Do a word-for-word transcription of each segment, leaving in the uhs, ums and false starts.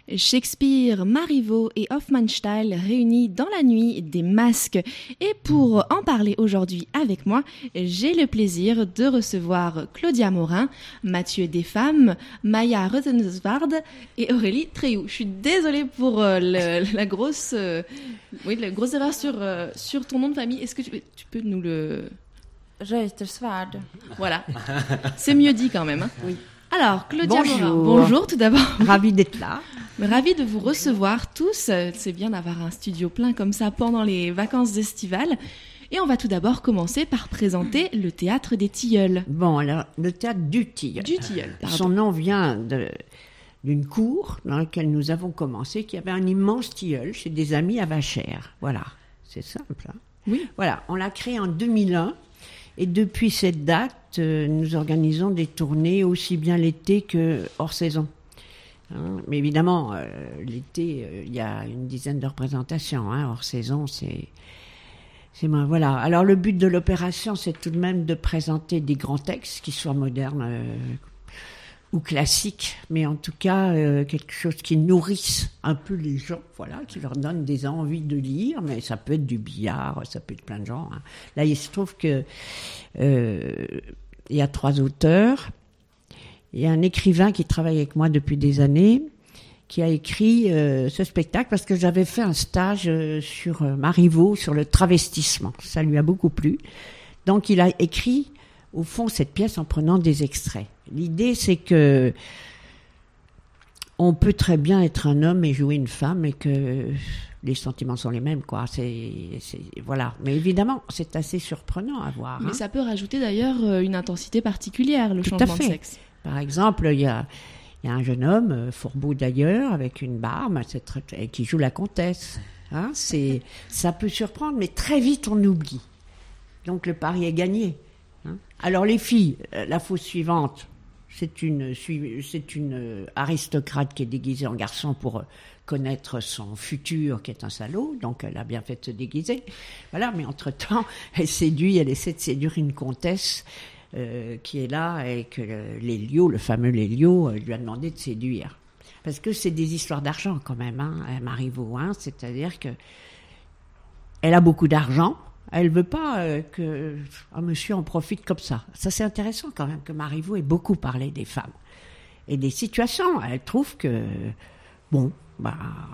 Shakespeare, Marivaux et Hofmannsthal réunis dans la nuit des masques. Et pour en parler aujourd'hui avec moi, j'ai le plaisir de recevoir Claudia Morin, Mathieu Desfammes, Maya Rosenzward et Aurélie Treilloux. Je suis désolée pour euh, le, la grosse, euh, oui, la grosse erreur sur, euh, sur ton nom de famille. Est-ce que tu, tu peux nous le... Reutersward. Voilà, c'est mieux dit quand même. Hein. Oui. Alors, Claudia Bonjour. Morin, bonjour tout d'abord. Ravie d'être là. Ravie de vous recevoir tous. C'est bien d'avoir un studio plein comme ça pendant les vacances estivales. Et on va tout d'abord commencer par présenter le Théâtre des Tilleuls. Bon, alors, le Théâtre du Tilleul. Du Tilleul, pardon. Son nom vient de, d'une cour dans laquelle nous avons commencé, qui avait un immense tilleul chez des amis à Vachères. Voilà, c'est simple. Hein. Oui. Voilà, on l'a créé en deux mille un. Et depuis cette date, euh, nous organisons des tournées aussi bien l'été que hors saison. Hein, mais évidemment, euh, l'été, euh, il y a une dizaine de représentations. Hein, hors saison, c'est, c'est moins. Voilà. Alors le but de l'opération, c'est tout de même de présenter des grands textes, qui soient modernes euh, ou classiques, mais en tout cas euh, quelque chose qui nourrisse un peu les gens, voilà, qui leur donne des envies de lire. Mais ça peut être du billard, ça peut être plein de genres. Hein. Là, il se trouve que euh, il y a trois auteurs. Il y a un écrivain qui travaille avec moi depuis des années, qui a écrit euh, ce spectacle parce que j'avais fait un stage euh, sur euh, Marivaux, sur le travestissement. Ça lui a beaucoup plu. Donc, il a écrit, au fond, cette pièce en prenant des extraits. L'idée, c'est que on peut très bien être un homme et jouer une femme et que les sentiments sont les mêmes, quoi. C'est, c'est, voilà. Mais évidemment, c'est assez surprenant à voir. Mais hein. ça peut rajouter d'ailleurs une intensité particulière, le Tout changement à fait. de sexe. Par exemple, il y a, il y a un jeune homme, euh, fort beau d'ailleurs, avec une barbe, c'est très, et qui joue la comtesse. Hein, c'est, ça peut surprendre, mais très vite on oublie. Donc le pari est gagné. Hein. Alors les filles, euh, la fausse suivante, c'est une, c'est une euh, aristocrate qui est déguisée en garçon pour euh, connaître son futur, qui est un salaud. Donc elle a bien fait de se déguiser. Voilà, mais entre-temps, elle séduit, elle essaie de séduire une comtesse. Euh, qui est là et que euh, Lélio, le fameux Lélio, euh, lui a demandé de séduire. Parce que c'est des histoires d'argent quand même, hein, Marivaux, hein, c'est-à-dire que elle a beaucoup d'argent, elle veut pas euh, que un monsieur en profite comme ça. Ça c'est intéressant quand même que Marivaux ait beaucoup parlé des femmes et des situations. Elle trouve que bon, bah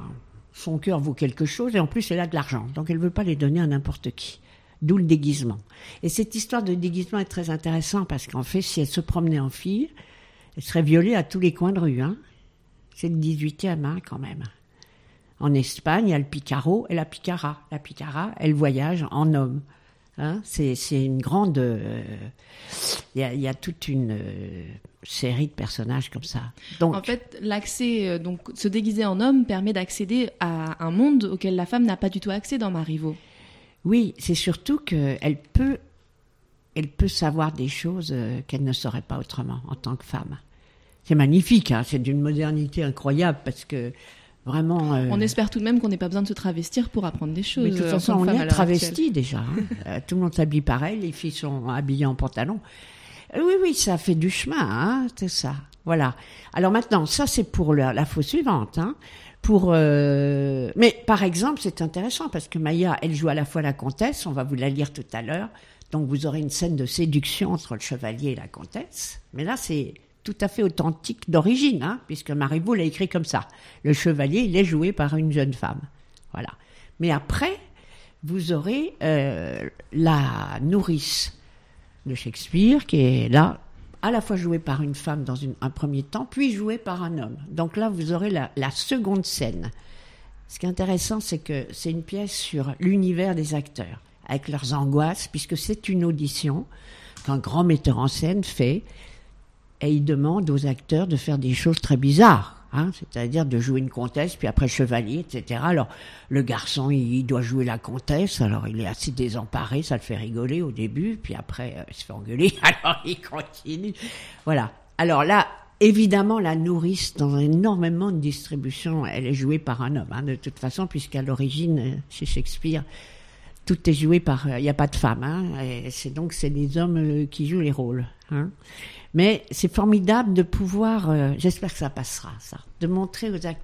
son cœur vaut quelque chose et en plus elle a de l'argent, donc elle veut pas les donner à n'importe qui. D'où le déguisement. Et cette histoire de déguisement est très intéressante parce qu'en fait, si elle se promenait en fille, elle serait violée à tous les coins de rue. Hein. C'est le dix-huitième, hein, quand même. En Espagne, il y a le Picaro et la Picara. La Picara, elle voyage en homme. Hein. C'est, c'est une grande... Euh, il y a, il y a toute une euh, série de personnages comme ça. Donc, en fait, l'accès, euh, donc se déguiser en homme permet d'accéder à un monde auquel la femme n'a pas du tout accès dans Marivaux. Oui, c'est surtout qu'elle peut, elle peut savoir des choses euh, qu'elle ne saurait pas autrement en tant que femme. C'est magnifique, hein, c'est d'une modernité incroyable parce que vraiment... Euh, on espère tout de même qu'on n'ait pas besoin de se travestir pour apprendre des choses. Mais de toute euh, façon, on femme est travesti déjà. Hein. euh, tout le monde s'habille pareil, les filles sont habillées en pantalon. Euh, oui, oui, ça fait du chemin, hein, c'est ça. Voilà. Alors maintenant, ça c'est pour la, la fausse suivante, hein. Pour, euh... Mais par exemple, c'est intéressant parce que Maya, elle joue à la fois la comtesse, on va vous la lire tout à l'heure, donc vous aurez une scène de séduction entre le chevalier et la comtesse, mais là c'est tout à fait authentique d'origine, hein, puisque Marivaux l'a écrit comme ça. Le chevalier, il est joué par une jeune femme. Voilà. Mais après, vous aurez euh, la nourrice de Shakespeare qui est là, à la fois joué par une femme dans une, un premier temps, puis joué par un homme. Donc là, vous aurez la, la seconde scène. Ce qui est intéressant, c'est que c'est une pièce sur l'univers des acteurs, avec leurs angoisses, puisque c'est une audition qu'un grand metteur en scène fait, et il demande aux acteurs de faire des choses très bizarres. Hein, c'est-à-dire de jouer une comtesse, puis après chevalier, et cetera. Alors, le garçon, il doit jouer la comtesse, alors il est assez désemparé, ça le fait rigoler au début, puis après, euh, il se fait engueuler, alors il continue. Voilà. Alors là, évidemment, la nourrice, dans énormément de distributions, elle est jouée par un homme, hein, de toute façon, puisqu'à l'origine, chez Shakespeare, tout est joué par... Il n'y a pas de femme, hein, et c'est donc c'est les hommes qui jouent les rôles, hein. Mais c'est formidable de pouvoir, euh, j'espère que ça passera, ça, de montrer aux, act-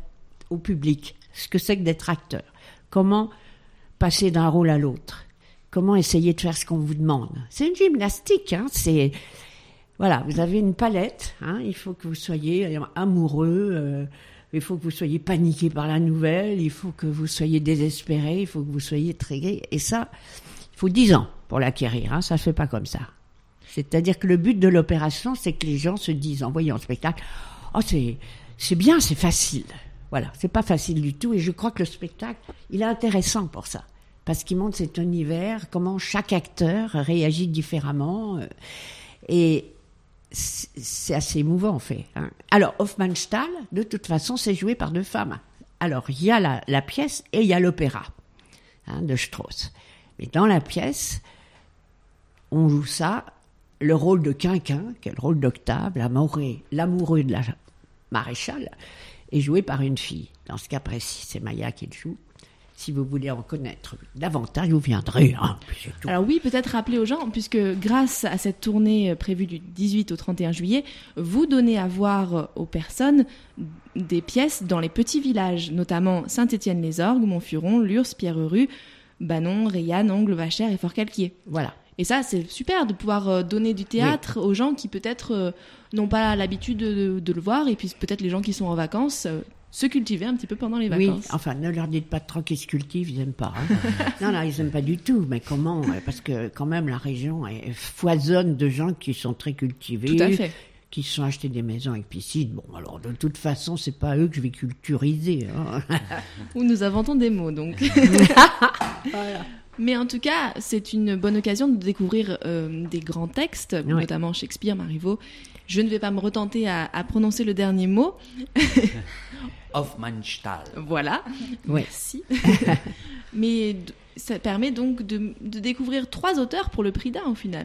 au public ce que c'est que d'être acteur. Comment passer d'un rôle à l'autre. Comment essayer de faire ce qu'on vous demande. C'est une gymnastique, hein, c'est... Voilà, vous avez une palette, hein, il faut que vous soyez amoureux, euh, il faut que vous soyez paniqué par la nouvelle, il faut que vous soyez désespéré, il faut que vous soyez intrigué. Et ça, il faut dix ans pour l'acquérir, hein, ça ne se fait pas comme ça. C'est-à-dire que le but de l'opération, c'est que les gens se disent, en voyant le spectacle, « Oh, c'est, c'est bien, c'est facile. » Voilà, c'est pas facile du tout. Et je crois que le spectacle, il est intéressant pour ça. Parce qu'il montre cet univers, comment chaque acteur réagit différemment. Euh, et... c'est assez émouvant en fait. Hein. Alors, Hofmannsthal, de toute façon, c'est joué par deux femmes. Alors, il y a la, la pièce et il y a l'opéra hein, de Strauss. Mais dans la pièce, on joue ça, le rôle de Quinquin, qui est le rôle d'Octave, l'amoureux, l'amoureux de la maréchale, est joué par une fille. Dans ce cas précis, c'est Maya qui le joue. Si vous voulez en connaître davantage, vous viendrez. Hein, c'est tout. Alors oui, peut-être rappeler aux gens, puisque grâce à cette tournée prévue du dix-huit au trente et un juillet, vous donnez à voir aux personnes des pièces dans les petits villages, notamment Saint-Étienne-les-Orgues, Montfuron, Lurs, Pierrerue, Banon, Reillanne, Angles-Vacher et Fort-Calquier. Voilà. Et ça, c'est super de pouvoir donner du théâtre oui. aux gens qui peut-être euh, n'ont pas l'habitude de, de le voir, et puis peut-être les gens qui sont en vacances... Euh, se cultiver un petit peu pendant les vacances. Oui, enfin, ne leur dites pas trop qu'ils se cultivent, ils n'aiment pas. Hein. non, non, ils n'aiment pas du tout. Mais comment ? Parce que quand même, la région est, foisonne de gens qui sont très cultivés. Tout à fait. Qui se sont achetés des maisons avec piscine. Bon, alors, de toute façon, c'est pas eux que je vais culturiser. Hein. Ou nous inventons des mots, donc. Voilà. Mais en tout cas, c'est une bonne occasion de découvrir euh, des grands textes, ouais. notamment Shakespeare, Marivaux. Je ne vais pas me retenter à, à prononcer le dernier mot. Hofmannsthal. Voilà, ouais. merci. Mais ça permet donc de, de découvrir trois auteurs pour le prix d'un au final.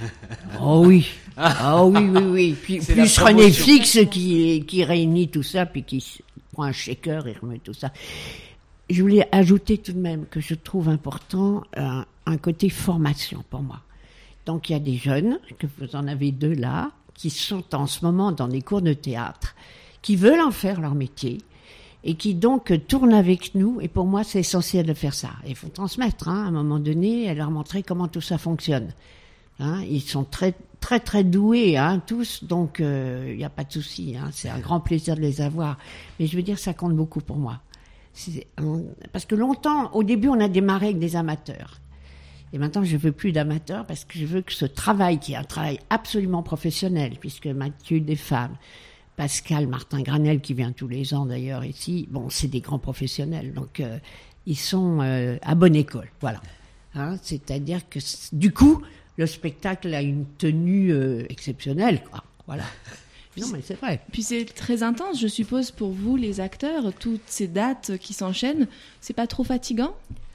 Oh oui, oh oui, oui, oui. Puis, plus René Flix qui, qui réunit tout ça, puis qui prend un shaker et remet tout ça. Je voulais ajouter tout de même que je trouve important un, un côté formation pour moi. Donc il y a des jeunes, que vous en avez deux là, qui sont en ce moment dans des cours de théâtre, qui veulent en faire leur métier et qui donc tournent avec nous. Et pour moi, c'est essentiel de faire ça. Il faut transmettre, hein, à un moment donné, et leur montrer comment tout ça fonctionne. Hein, ils sont très, très, très doués, hein, tous, donc il euh, n'y a pas de souci. Hein, c'est un grand plaisir de les avoir. Mais je veux dire, ça compte beaucoup pour moi. C'est, on, parce que longtemps, au début, on a démarré avec des amateurs. Et maintenant, je ne veux plus d'amateurs parce que je veux que ce travail, qui est un travail absolument professionnel, puisque Mathieu Desfemmes, Pascal Martin-Granel, qui vient tous les ans d'ailleurs ici, bon, c'est des grands professionnels, donc euh, ils sont euh, à bonne école, voilà. Hein, c'est-à-dire que, du coup, le spectacle a une tenue euh, exceptionnelle, quoi, voilà. Non, mais c'est vrai. Puis c'est très intense, je suppose, pour vous, les acteurs, toutes ces dates qui s'enchaînent, c'est pas trop fatigant ?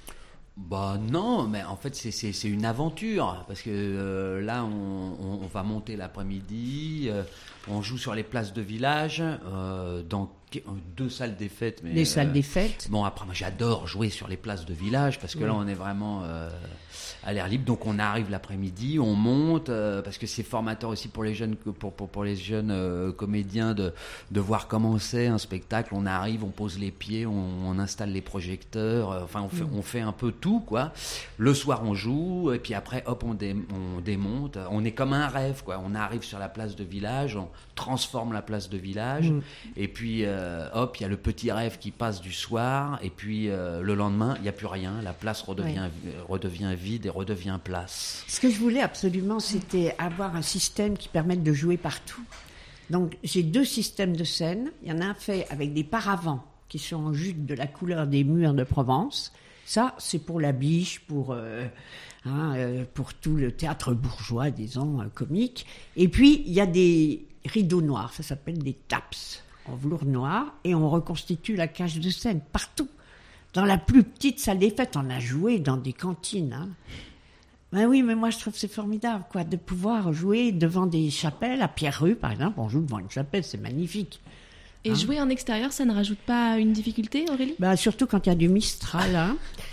Bah non, mais en fait c'est c'est c'est une aventure parce que euh, là on, on on va monter l'après-midi, euh, on joue sur les places de village euh, dans deux salles des fêtes. Mais les salles euh, des fêtes. Bon après moi j'adore jouer sur les places de village parce que oui. là on est vraiment euh, à l'air libre, donc on arrive l'après-midi, on monte euh, parce que c'est formateur aussi pour les jeunes pour pour pour les jeunes euh, comédiens de de voir comment c'est un spectacle. On arrive, on pose les pieds, on, on installe les projecteurs, euh, enfin on fait mmh. on fait un peu tout quoi. Le soir on joue et puis après hop on dé, on démonte. On est comme un rêve quoi. On arrive sur la place de village, on transforme la place de village mmh. et puis euh, hop il y a le petit rêve qui passe du soir et puis euh, le lendemain il y a plus rien. La place redevient ouais. redevient vide et redevient place. Ce que je voulais absolument, c'était avoir un système qui permette de jouer partout. Donc, j'ai deux systèmes de scène. Il y en a un fait avec des paravents qui sont en jute de la couleur des murs de Provence. Ça, c'est pour la biche, pour, euh, hein, euh, pour tout le théâtre bourgeois, disons, euh, comique. Et puis, il y a des rideaux noirs. Ça s'appelle des taps en velours noir. Et on reconstitue la cage de scène partout. Dans la plus petite salle des fêtes, on a joué dans des cantines. Hein. Ben oui, mais moi je trouve que c'est formidable, quoi, de pouvoir jouer devant des chapelles. À Pierrerue, par exemple, on joue devant une chapelle, c'est magnifique. Et hein. jouer en extérieur, ça ne rajoute pas une difficulté, Aurélie ? Ben, surtout quand il y a du Mistral. Hein.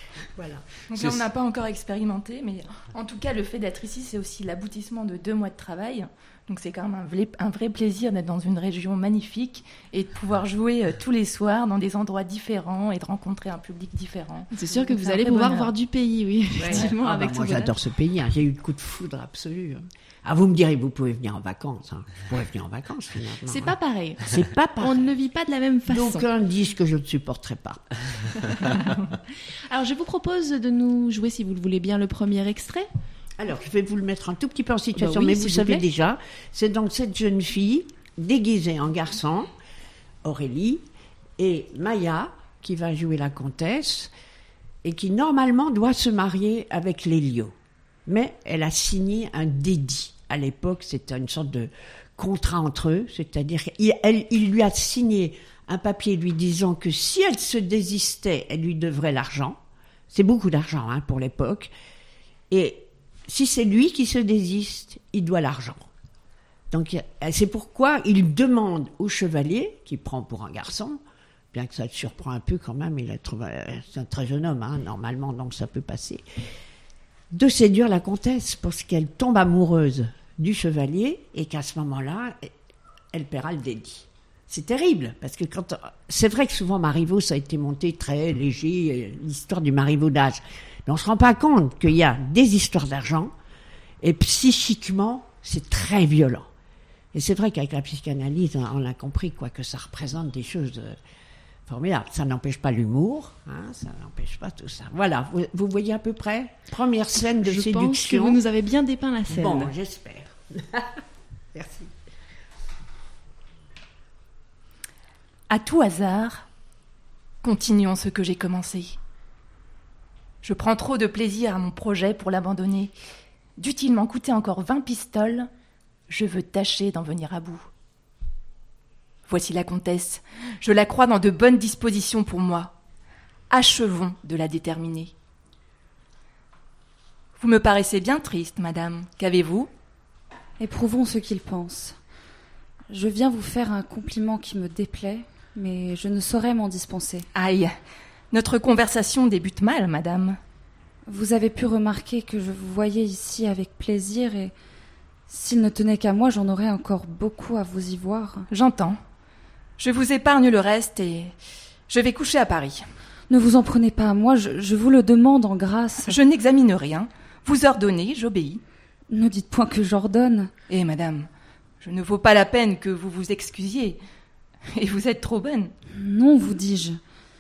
Voilà. Donc là, on n'a pas encore expérimenté, mais en tout cas, le fait d'être ici, c'est aussi l'aboutissement de deux mois de travail. Donc c'est quand même un vrai, un vrai plaisir d'être dans une région magnifique et de pouvoir jouer euh, tous les soirs dans des endroits différents et de rencontrer un public différent. C'est sûr que Donc, vous c'est un allez vrai pouvoir bonheur. voir du pays, oui, effectivement, Ah, avec bah, tout moi, ça. j'adore ce pays. Hein. J'ai eu le coup de foudre absolu. hein. Ah, vous me direz, vous pouvez venir en vacances. Hein. Vous pouvez venir en vacances. Finalement, C'est hein. pas pareil. C'est pas On pareil. ne le vit pas de la même façon. D'aucuns disent que je ne supporterai pas. Alors, je vous propose de nous jouer, si vous le voulez bien, le premier extrait. Alors, je vais vous le mettre un tout petit peu en situation, Bah oui, mais s'il vous vous savez plaît. déjà, c'est donc cette jeune fille déguisée en garçon, Aurélie, et Maya, qui va jouer la comtesse, et qui normalement doit se marier avec Lélio. Mais elle a signé un dédit. À l'époque, c'était une sorte de contrat entre eux, c'est-à-dire qu'il elle- il lui a signé un papier lui disant que si elle se désistait, elle lui devrait l'argent. C'est beaucoup d'argent hein, pour l'époque. Et si c'est lui qui se désiste, il doit l'argent. Donc c'est pourquoi il demande au chevalier, qui prend pour un garçon, bien que ça le surprend un peu quand même, il est trouvé- c'est un très jeune homme, hein, normalement, donc ça peut passer, de séduire la comtesse parce qu'elle tombe amoureuse du chevalier et qu'à ce moment-là, elle paiera le dédit. C'est terrible, parce que quand c'est vrai que souvent Marivaux, ça a été monté très léger, l'histoire du marivaudage. Mais on ne se rend pas compte qu'il y a des histoires d'argent, et psychiquement, c'est très violent. Et c'est vrai qu'avec la psychanalyse, on a compris quoi, que ça représente des choses euh, formidables. Ça n'empêche pas l'humour, hein, ça n'empêche pas tout ça. Voilà, vous, vous voyez à peu près. Première scène de Je séduction. pense que vous nous avez bien dépeint la scène. Bon, j'espère. Merci. À tout hasard, continuons ce que j'ai commencé. Je prends trop de plaisir à mon projet pour l'abandonner. Dût-il m'en coûter encore vingt pistoles, je veux tâcher d'en venir à bout. Voici la comtesse. Je la crois dans de bonnes dispositions pour moi. Achevons de la déterminer. Vous me paraissez bien triste, madame. Qu'avez-vous ? Éprouvons ce qu'il pense. Je viens vous faire un compliment qui me déplaît, mais je ne saurais m'en dispenser. Aïe, notre conversation débute mal, madame. Vous avez pu remarquer que je vous voyais ici avec plaisir et s'il ne tenait qu'à moi, j'en aurais encore beaucoup à vous y voir. J'entends. Je vous épargne le reste et je vais coucher à Paris. Ne vous en prenez pas à moi, je, je vous le demande en grâce. Je n'examine rien. Vous ordonnez, j'obéis. Ne dites point que j'ordonne. Eh, madame, je ne vaux pas la peine que vous vous excusiez. Et vous êtes trop bonne. Non, vous dis-je.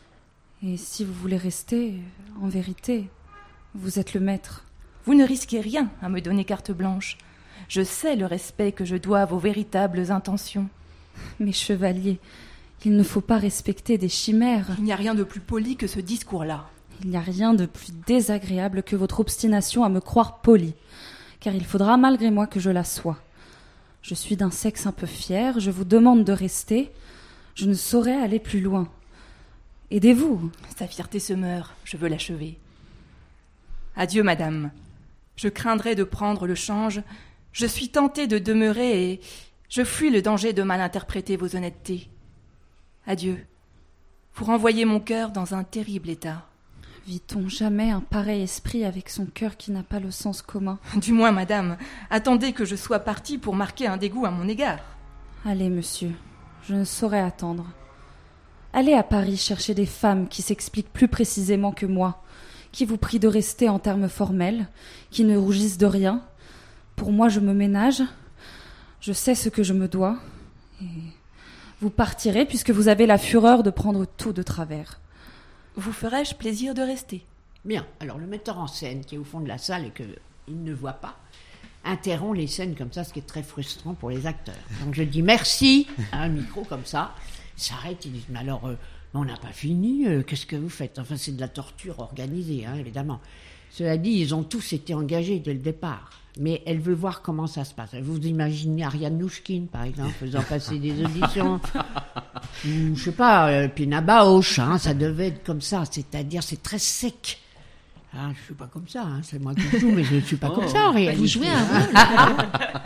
Et si vous voulez rester, en vérité, vous êtes le maître. Vous ne risquez rien à me donner carte blanche. Je sais le respect que je dois à vos véritables intentions. Mes chevaliers, il ne faut pas respecter des chimères. Il n'y a rien de plus poli que ce discours-là. Il n'y a rien de plus désagréable que votre obstination à me croire polie, car il faudra malgré moi que je la sois. Je suis d'un sexe un peu fier, je vous demande de rester, je ne saurais aller plus loin. Aidez-vous. Sa fierté se meurt, je veux l'achever. Adieu, madame. Je craindrais de prendre le change. Je suis tentée de demeurer et je fuis le danger de mal interpréter vos honnêtetés. Adieu. Vous renvoyez mon cœur dans un terrible état. Vit-on jamais un pareil esprit avec son cœur qui n'a pas le sens commun ? Du moins, madame, attendez que je sois partie pour marquer un dégoût à mon égard. Allez, monsieur, je ne saurais attendre. Allez à Paris chercher des femmes qui s'expliquent plus précisément que moi, qui vous prient de rester en termes formels, qui ne rougissent de rien. Pour moi, je me ménage, je sais ce que je me dois, et vous partirez puisque vous avez la fureur de prendre tout de travers. Vous ferais-je plaisir de rester ? Bien, alors le metteur en scène qui est au fond de la salle et qu'il ne voit pas, interrompt les scènes comme ça, ce qui est très frustrant pour les acteurs. Donc je dis merci à un micro comme ça, il s'arrête, il dit mais alors euh, on n'a pas fini, euh, qu'est-ce que vous faites ? Enfin c'est de la torture organisée, hein, évidemment. Cela dit, ils ont tous été engagés dès le départ, mais elle veut voir comment ça se passe. Vous imaginez Ariane Nouchkine, par exemple, faisant passer des auditions, ou je sais pas, euh, Pina Bausch, hein, ça devait être comme ça, c'est-à-dire c'est très sec. Ah, je suis pas comme ça, hein, c'est moi qui joue, mais je ne suis pas Oh, comme ça en réalité. Vous jouez un rôle.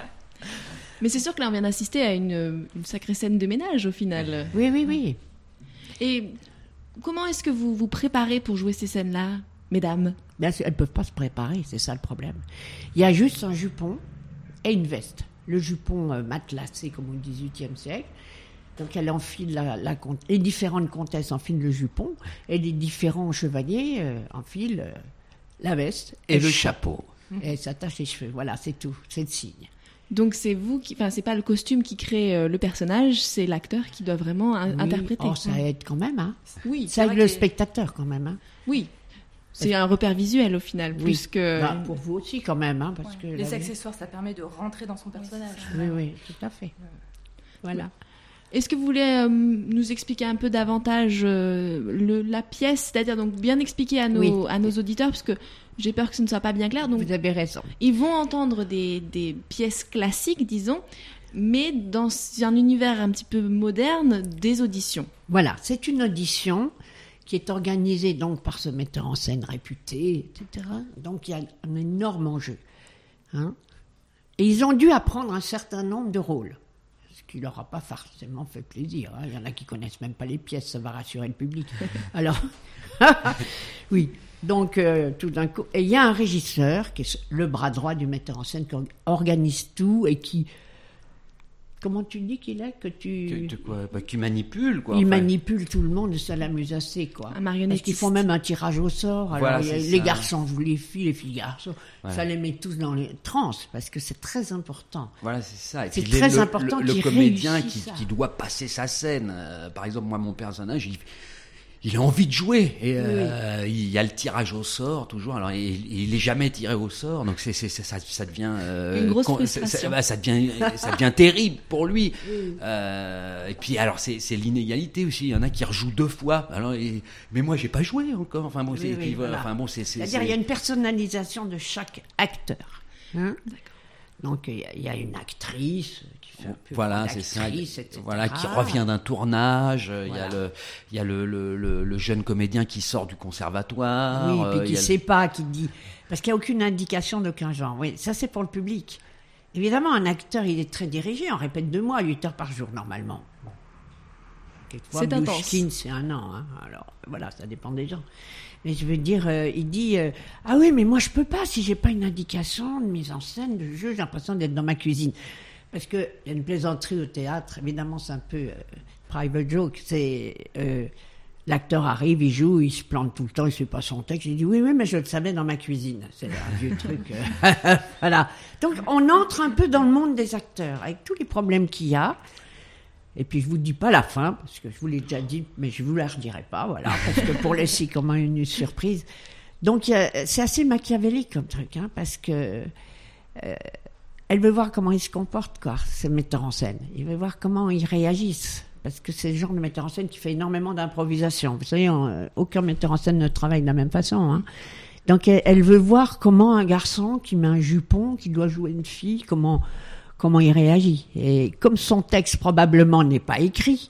Mais c'est sûr que là, on vient d'assister à une, une sacrée scène de ménage, au final. Oui, oui, oui. Et comment est-ce que vous vous préparez pour jouer ces scènes-là ? mesdames? Bien sûr, elles ne peuvent pas se préparer, c'est ça le problème. Il y a juste un jupon et une veste. Le jupon euh, matelassé, comme au dix-huitième siècle. Donc elle enfile la, la, les différentes comtesses enfilent le jupon et les différents chevaliers euh, enfilent euh, la veste et, et le chapeau. Et s'attachent les cheveux. Voilà, c'est tout, c'est le signe. Donc c'est vous qui, enfin c'est pas le costume qui crée euh, le personnage, c'est l'acteur qui doit vraiment in- oui. interpréter. Oh, ça aide quand même, hein. Oui, ça aide le spectateur quand même, hein. Oui. C'est un repère visuel au final, oui. plus que... Bah, pour vous aussi quand même, hein, parce ouais. que... Les accessoires, ça permet de rentrer dans son personnage. Oui, oui, tout à fait. Voilà. Est-ce que vous voulez euh, nous expliquer un peu davantage euh, le, la pièce, c'est-à-dire donc bien expliquer à nos, oui. à nos auditeurs, parce que j'ai peur que ce ne soit pas bien clair. Donc vous avez raison. Ils vont entendre des, des pièces classiques, disons, mais dans un univers un petit peu moderne, des auditions. Voilà, c'est une audition qui est organisée donc par ce metteur en scène réputé, et cetera. Donc il y a un énorme enjeu. Hein, et ils ont dû apprendre un certain nombre de rôles. Qui leur a pas forcément fait plaisir. Hein. Il y en a qui connaissent même pas les pièces, ça va rassurer le public. Alors, oui. Donc, euh, tout d'un coup, et il y a un régisseur qui est le bras droit du metteur en scène qui organise tout et qui, comment tu dis qu'il est que tu, que, quoi, bah, qui manipule quoi. Il enfin. manipule tout le monde et ça l'amuse assez quoi. Un marionnettiste. Parce qu'ils font même un tirage au sort. Alors, voilà, il y a, c'est les ça. garçons jouent les filles, les filles garçons. Ouais. Ça les met tous dans les trans parce que c'est très important. Voilà, c'est ça. Et C'est puis très le, important le, le qu'il comédien qui, réussisse ça. qui doit passer sa scène. Euh, par exemple, moi, mon personnage, il, il a envie de jouer. Et euh, oui. il y a le tirage au sort toujours. Alors, il, il est jamais tiré au sort, donc c'est, c'est, c'est ça, ça devient euh, une grosse con, frustration. Ça, bah, ça devient, ça devient terrible pour lui. Oui. Euh, et puis, alors, c'est, c'est l'inégalité aussi. Il y en a qui rejouent deux fois. Alors, et, mais moi, j'ai pas joué encore. Enfin bon, oui, c'est, oui, puis, voilà. enfin bon, c'est, c'est, c'est-à-dire, c'est... il y a une personnalisation de chaque acteur. Hein. D'accord. Donc il y, y a une actrice qui fait un peu voilà, c'est ça. et cetera. Voilà, qui revient d'un tournage. Il voilà. y a le, il y a le, le, le, le jeune comédien qui sort du conservatoire. Oui, puis euh, qui ne sait le... pas, qui dit parce qu'il n'y a aucune indication d'aucun genre. Oui, ça c'est pour le public. Évidemment, un acteur, il est très dirigé. On répète deux mois, huit heures par jour normalement. Quelquefois, c'est intense. Blushkin, c'est un an. Hein. Alors voilà, ça dépend des gens. Mais je veux dire, euh, il dit euh, ah oui, mais moi je peux pas si j'ai pas une indication de mise en scène, de jeu. J'ai l'impression d'être dans ma cuisine, parce que il y a une plaisanterie au théâtre. Évidemment, c'est un peu euh, private joke. C'est euh, l'acteur arrive, il joue, il se plante tout le temps, il sait pas son texte. Il dit oui, oui, mais je le savais dans ma cuisine. C'est un vieux truc. Euh, voilà. Donc on entre un peu dans le monde des acteurs avec tous les problèmes qu'il y a. Et puis je vous dis pas la fin parce que je vous l'ai déjà dit, mais je vous la redirai pas, voilà, parce que pour laisser comme une surprise. Donc euh, c'est assez machiavélique comme truc, hein, parce que euh, elle veut voir comment il se comporte, quoi, ce metteur en scène. Il veut voir comment ils réagissent, parce que c'est le genre de metteur en scène qui fait énormément d'improvisation. Vous savez, on, aucun metteur en scène ne travaille de la même façon, hein. Donc elle, elle veut voir comment un garçon qui met un jupon, qui doit jouer une fille, comment comment il réagit. Et comme son texte probablement n'est pas écrit,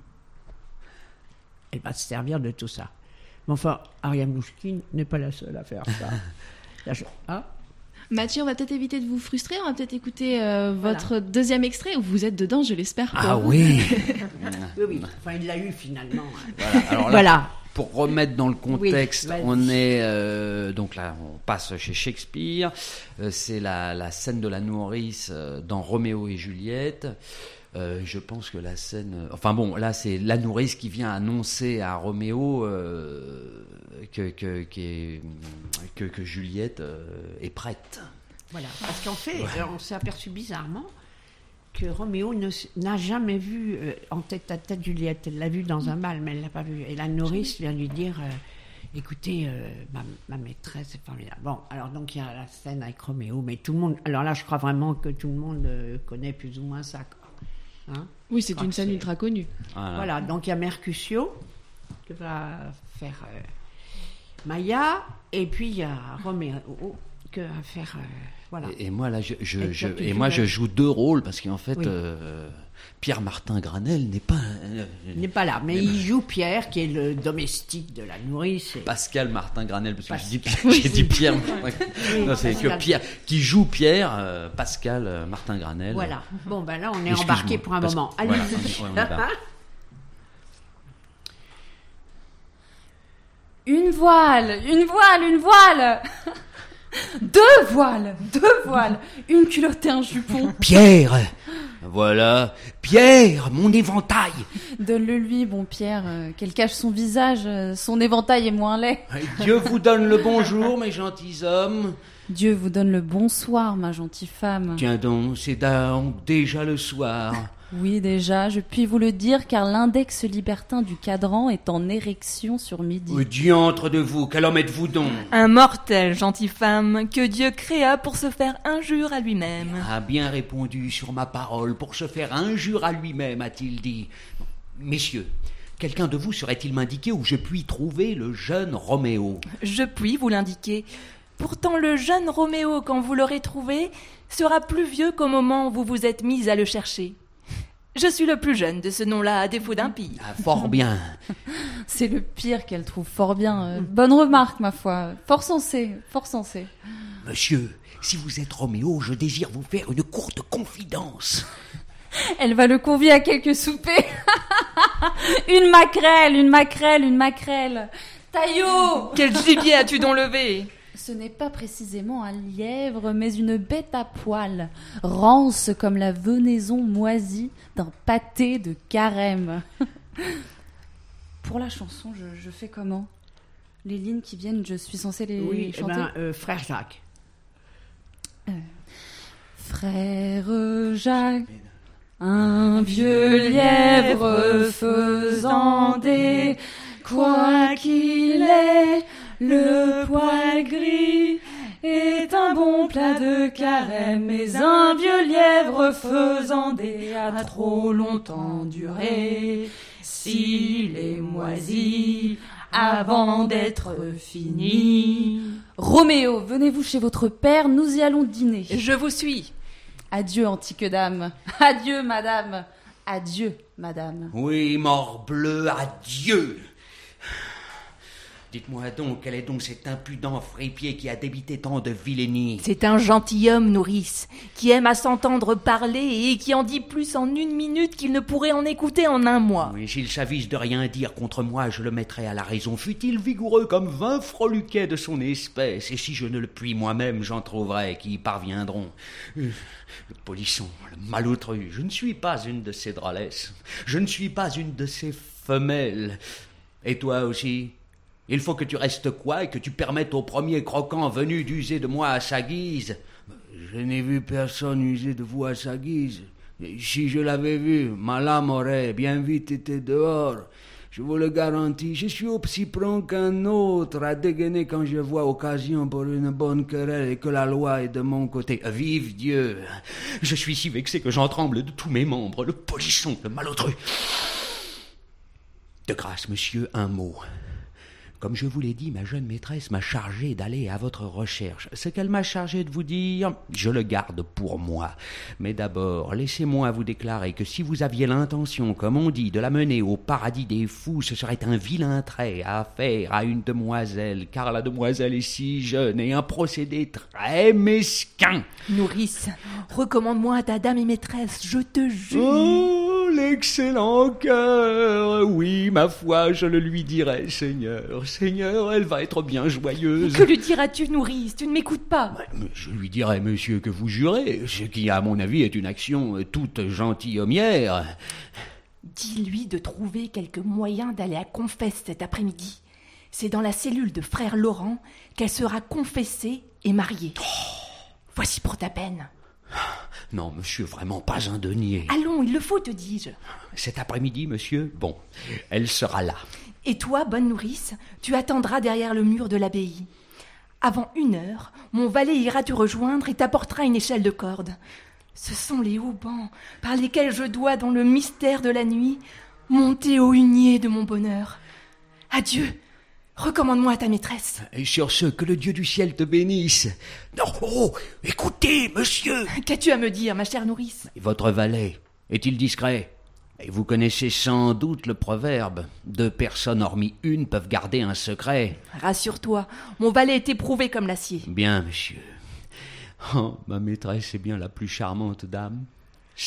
elle va se servir de tout ça. Mais enfin, Ariane Blouchkine n'est pas la seule à faire ça. La cho- ah Mathieu, on va peut-être éviter de vous frustrer, on va peut-être écouter euh, Voilà. votre deuxième extrait, où vous êtes dedans, je l'espère. Pour Ah vous. oui. Oui, oui. Enfin, il l'a eu finalement. hein. Voilà. Alors là, Voilà. pour remettre dans le contexte, Oui, vas-y. on est euh, donc là, on passe chez Shakespeare. Euh, c'est la, la scène de la nourrice euh, dans Roméo et Juliette. Euh, je pense que la scène, euh, enfin bon, là c'est la nourrice qui vient annoncer à Roméo euh, que, que, qu'est- que que Juliette euh, est prête. Voilà. Parce qu'en fait, euh, on s'est aperçu bizarrement que Roméo ne s- n'a jamais vu euh, en tête à tête Juliette. Elle l'a vue dans un bal, mais elle l'a pas vue. Et la nourrice vient lui dire euh, écoutez, euh, ma, ma maîtresse est formidable. Bon, alors donc il y a la scène avec Roméo, mais tout le monde. Alors là, je crois vraiment que tout le monde euh, connaît plus ou moins ça, quoi. Hein? Oui, c'est crois une que scène c'est- ultra connue. Voilà. Voilà, donc il y a Mercutio qui va faire euh, Maya, et puis il y a Roméo qui va faire. euh, voilà. Et, et moi là, je, je, Et je- toi, tu et joues moi la- je joue deux rôles parce qu'en fait, Oui. euh, Pierre-Martin Granel n'est pas. euh, Il n'est pas là, mais il joue Pierre, qui est le domestique de la nourrice. et- Pascal Martin Granel, parce que Pas- je dis, Oui, j'ai dit oui. Pierre. Oui, Non, c'est que Pascal. Pierre qui joue Pierre, euh, Pascal euh, Martin Granel. Voilà. Bon, ben là, on est Excuse-moi, embarqué pour un parce- moment. voilà, Allez-y. on y- on y va. Une voile, une voile, une voile. Deux voiles, deux voiles. Une culotte et un jupon. Pierre! Voilà, Pierre, mon éventail! Donne-le lui, bon Pierre, euh, qu'elle cache son visage, euh, son éventail est moins laid. Dieu vous donne le bonjour, mes gentilshommes. Dieu vous donne le bonsoir, ma gentille femme. Tiens donc, c'est donc déjà le soir. Oui, déjà, je puis vous le dire, car l'index libertin du cadran est en érection sur midi. Au diantre de vous, quel homme êtes-vous donc? Un mortel, gentille femme, que Dieu créa pour se faire injure à lui-même. A bien répondu sur ma parole, pour se faire injure à lui-même, a-t-il dit. Messieurs, quelqu'un de vous saurait-il m'indiquer où je puis trouver le jeune Roméo? Je puis vous l'indiquer. Pourtant, le jeune Roméo, quand vous l'aurez trouvé, sera plus vieux qu'au moment où vous vous êtes mis à le chercher. Je suis le plus jeune de ce nom-là, à défaut d'un pire. Ah, fort bien. C'est le pire qu'elle trouve fort bien. Euh, bonne remarque, ma foi. Fort sensé, fort sensé. Monsieur, si vous êtes Roméo, je désire vous faire une courte confidence. Elle va le convier à quelques soupers. Une maquerelle, une maquerelle, une maquerelle. Taillot! Quel gibier as-tu donc levé? Ce n'est pas précisément un lièvre, mais une bête à poil, rance comme la venaison moisie d'un pâté de carême. Pour la chanson, je, je fais comment? Les lignes qui viennent, je suis censée les Oui, eh chanter ben, euh, frère Jacques. euh, Frère Jacques, un vieux lièvre faisant des... Quoi qu'il ait le poil gris est un bon plat de carême, mais un vieux lièvre faisant des a trop longtemps duré. S'il est moisi avant d'être fini. Roméo, venez-vous chez votre père, nous y allons dîner. Je vous suis. Adieu, antique dame. Adieu, madame. Adieu, madame. Oui, morbleu, adieu. Dites-moi donc, quel est donc cet impudent fripier qui a débité tant de vilainie? C'est un gentilhomme, nourrice, qui aime à s'entendre parler et qui en dit plus en une minute qu'il ne pourrait en écouter en un mois. Oui, s'il s'avise de rien dire contre moi, je le mettrai à la raison. Fût-il vigoureux comme vingt freluquets de son espèce, et si je ne le puis moi-même, j'en trouverai qui y parviendront. Euh, Le polisson, le malotru, je ne suis pas une de ces drôlesses. Je ne suis pas une de ces femelles. Et toi aussi? Il faut que tu restes quoi et que tu permettes au premier croquant venu d'user de moi à sa guise. Je n'ai vu personne user de vous à sa guise. Si je l'avais vu, ma lame aurait bien vite été dehors. Je vous le garantis, je suis aussi prompt qu'un autre à dégainer quand je vois occasion pour une bonne querelle et que la loi est de mon côté. Vive Dieu! Je suis si vexé que j'en tremble de tous mes membres, le polisson, le malotru. De grâce, monsieur, un mot. Comme je vous l'ai dit, ma jeune maîtresse m'a chargé d'aller à votre recherche. Ce qu'elle m'a chargé de vous dire, je le garde pour moi. Mais d'abord, laissez-moi vous déclarer que si vous aviez l'intention, comme on dit, de la mener au paradis des fous, ce serait un vilain trait à faire à une demoiselle, car la demoiselle est si jeune et un procédé très mesquin. Nourrice, recommande-moi à ta dame et maîtresse, je te jure. Oh, l'excellent cœur! Oui, ma foi, je le lui dirai, Seigneur. Seigneur, elle va être bien joyeuse. Que lui diras-tu, nourrice? Tu ne m'écoutes pas. Ouais, je lui dirai, monsieur, que vous jurez, ce qui, à mon avis, est une action toute gentilhommière. Dis-lui de trouver quelque moyen d'aller à confesse cet après-midi. C'est dans la cellule de frère Laurent qu'elle sera confessée et mariée. Oh. Voici pour ta peine. Non, monsieur, vraiment pas un denier. Allons, il le faut, te dis-je. Cet après-midi, monsieur, bon, elle sera là. Et toi, bonne nourrice, tu attendras derrière le mur de l'abbaye. Avant une heure, mon valet ira te rejoindre et t'apportera une échelle de corde. Ce sont les haubans par lesquels je dois, dans le mystère de la nuit, monter au hunier de mon bonheur. Adieu, recommande-moi à ta maîtresse. Et sur ce, que le Dieu du ciel te bénisse. Non, oh, écoutez, monsieur. Qu'as-tu à me dire, ma chère nourrice? Votre valet, est-il discret? Et vous connaissez sans doute le proverbe. Deux personnes hormis une peuvent garder un secret. Rassure-toi, mon valet est éprouvé comme l'acier. Bien, monsieur. Oh, ma maîtresse est bien la plus charmante dame.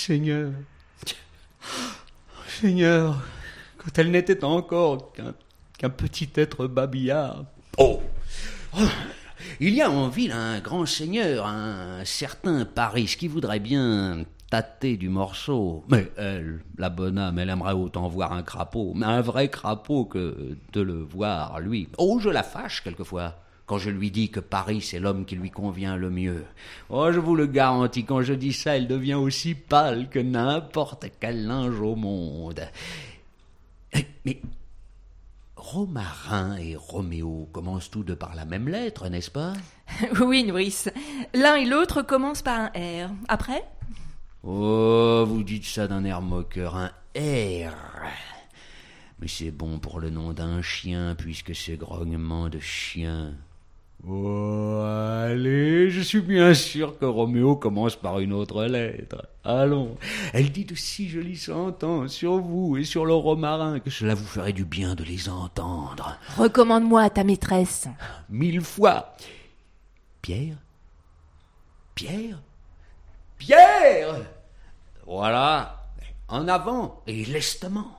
Seigneur, Seigneur, quand elle n'était encore qu'un qu'un petit être babillard. Oh, oh. Il y a en ville un grand seigneur, un certain Paris, qui voudrait bien tâter du morceau. Mais elle, la bonne âme, elle aimerait autant voir un crapaud, mais un vrai crapaud, que de le voir, lui. Oh, je la fâche quelquefois, quand je lui dis que Paris, c'est l'homme qui lui convient le mieux. Oh, je vous le garantis, quand je dis ça, elle devient aussi pâle que n'importe quel linge au monde. Mais Romarin et Roméo commencent tous deux par la même lettre, n'est-ce pas? Oui, nourrice. L'un et l'autre commencent par un R. Après? Oh, vous dites ça d'un air moqueur, un R. Mais c'est bon pour le nom d'un chien, puisque c'est grognement de chien. Oh, allez, je suis bien sûr que Roméo commence par une autre lettre. Allons, elle dit de si jolies sentences sur vous et sur le romarin que cela vous ferait du bien de les entendre. Recommande-moi à ta maîtresse. Mille fois. Pierre? Pierre? Pierre! Voilà, en avant et lestement.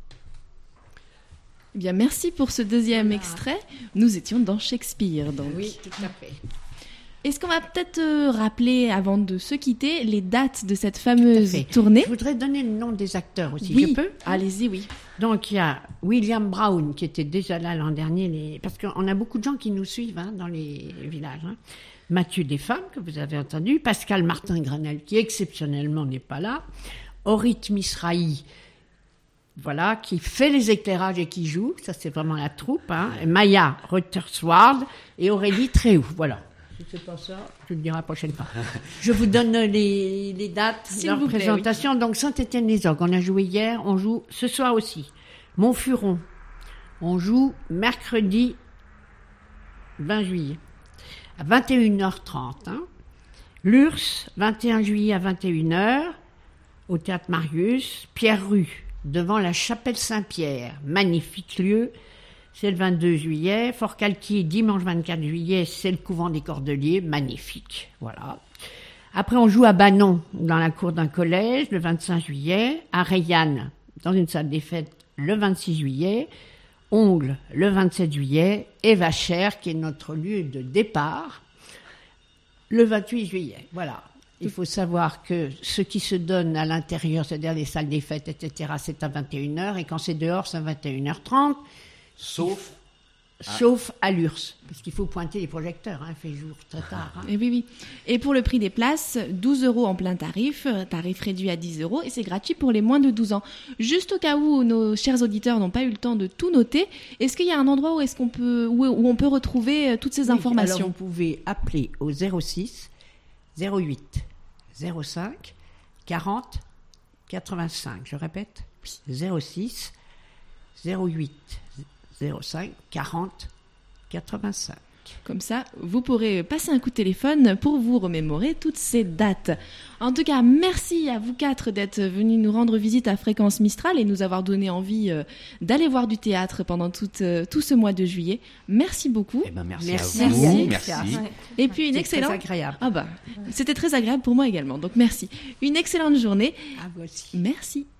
Eh bien, merci pour ce deuxième extrait. Nous étions dans Shakespeare, donc. Oui, tout à fait. Est-ce qu'on va peut-être euh, rappeler, avant de se quitter, les dates de cette fameuse Tout à fait. tournée? Je voudrais donner le nom des acteurs aussi, Oui, je peux? allez-y, oui. Donc il y a William Brown qui était déjà là l'an dernier, les... parce qu'on a beaucoup de gens qui nous suivent hein, dans les villages. Hein. Mathieu Desfemmes, que vous avez entendu, Pascal Martin-Granel, qui exceptionnellement n'est pas là, Orit Misrahi, voilà, qui fait les éclairages et qui joue, ça c'est vraiment la troupe, hein, et Maya Ruttersward et Aurélie Tréhou, voilà. Si c'est pas ça, je le dirai la prochaine fois. Je vous donne les, les dates de leur plaît, présentation. Oui. Donc Saint-Étienne-les-Orgues, on a joué hier, on joue ce soir aussi. Montfuron, on joue mercredi vingt juillet. À vingt et une heures trente. Hein. Lurs, vingt et un juillet à vingt et une heures, au Théâtre Marius, Pierre-Rue, devant la chapelle Saint-Pierre. Magnifique lieu, c'est le vingt-deux juillet. Fort-Calquier, dimanche vingt-quatre juillet, c'est le couvent des Cordeliers. Magnifique, voilà. Après, on joue à Banon, dans la cour d'un collège, le vingt-cinq juillet. À Rayanne, dans une salle des fêtes, le vingt-six juillet. Ongle, le vingt-sept juillet, et Vachère, qui est notre lieu de départ, le vingt-huit juillet. Voilà. Il faut savoir que ce qui se donne à l'intérieur, c'est-à-dire les salles des fêtes, et cetera, c'est à vingt et une heures, et quand c'est dehors, c'est à vingt et une heures trente. Sauf Sauf à l'Urs, parce qu'il faut pointer les projecteurs, hein, il fait jour très tard. Hein. Et oui, oui. Et pour le prix des places, douze euros en plein tarif, tarif réduit à dix euros, et c'est gratuit pour les moins de douze ans. Juste au cas où nos chers auditeurs n'ont pas eu le temps de tout noter, est-ce qu'il y a un endroit où, est-ce qu'on peut, où, où on peut retrouver toutes ces Oui, informations? alors vous pouvez appeler au zéro six zéro huit zéro cinq quarante quatre-vingt-cinq. Je répète, zéro six zéro huit zéro cinq quarante quatre-vingt-cinq. Comme ça, vous pourrez passer un coup de téléphone pour vous remémorer toutes ces dates. En tout cas, merci à vous quatre d'être venus nous rendre visite à Fréquence Mistral et nous avoir donné envie euh, d'aller voir du théâtre pendant tout, euh, tout ce mois de juillet. Merci beaucoup. Eh ben merci, Merci. à vous. Merci. Merci. Et puis une C'est excellente... très agréable. Ah bah, c'était très agréable pour moi également, donc merci. Une excellente journée. À vous aussi. Merci.